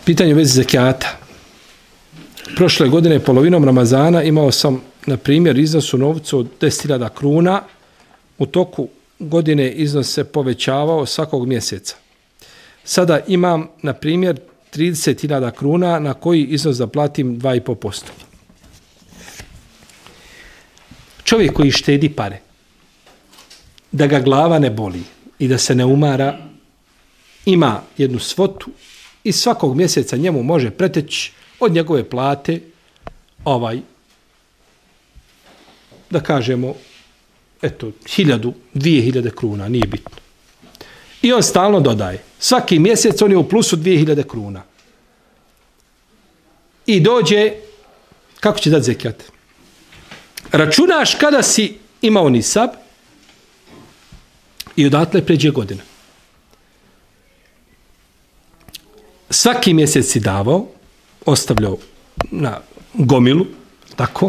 Pitanje u vezi zekijata. Prošle godine, polovinom Ramazana, imao sam, na primjer, iznos u novcu od 10.000 kruna. U toku godine iznos se povećavao svakog mjeseca. Sada imam, na primjer, 30.000 kruna na koji iznos da platim 2,5%. Čovjek koji štedi pare, da ga glava ne boli i da se ne umara, ima jednu svotu i svakog mjeseca njemu može preteći od njegove plate da kažemo 1.000, 2.000 kruna, nije bitno. I on stalno dodaje. Svaki mjesec on je u plusu 2.000 kruna. I dođe, kako će dati zekijat? Računaš kada si imao nisab i odatle pređe godina. Svaki mjesec si davao, ostavljao na gomilu, tako.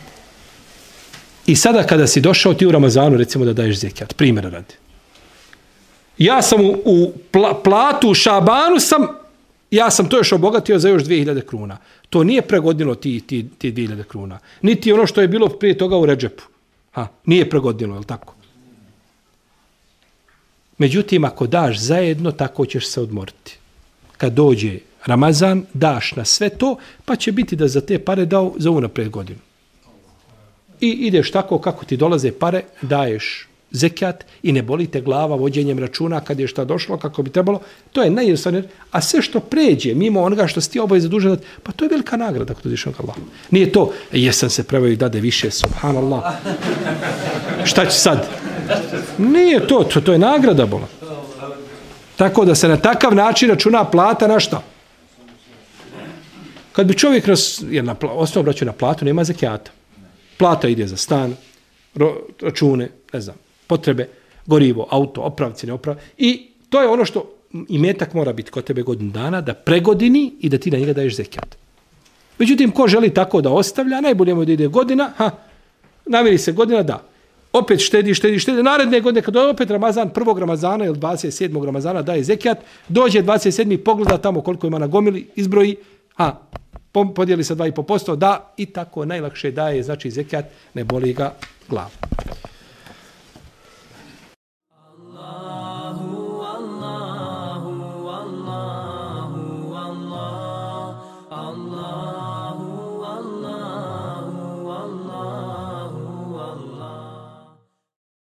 I sada kada si došao ti u Ramazanu, recimo da daješ zekijat, primjera radi. Ja sam u platu u Šabanu ja sam to još obogatio za još 2.000 kruna. To nije pregodilo ti 2.000 kruna. Niti ono što je bilo prije toga u Redžepu. Nije pregodilo, je li tako? Međutim, ako daš zajedno, tako ćeš se odmoriti. Kad dođe Ramazan, daš na sve to, pa će biti da za te pare dao za unaprijed godinu. I ideš tako kako ti dolaze pare, daješ zekijat i ne boli te glava vođenjem računa kad je šta došlo, kako bi trebalo. To je najjednostavnije. A sve što pređe mimo onoga što si ti obaveza dužan, pa to je velika nagrada kod uzvišenog Allaha. Nije to, jesam se preveo i dade više, subhanallah. Šta će sad? Nije to je nagrada bola. Tako da se na takav način računa plata na šta? Kad bi čovjek, jer osnovno braću na platu nema zekijata. Plata ide za stan, račune, ne znam, potrebe, gorivo, auto, opravci, neopravci. I to je ono što imetak mora biti kod tebe godinu dana, da pregodini i da ti na njega daješ zekijat. Međutim, ko želi tako da ostavlja, najbolje mu da ide godina, namiri se godina, da. Opet štedi. Naredne godine, kad opet Ramazan, 1. Ramazana ili 27. Ramazana daje zekijat, dođe 27. pogleda tamo koliko ima na gomili, izbroji, podijeli sa 2,5%, da, i tako najlakše daje, znači zekijat, ne boli ga glava.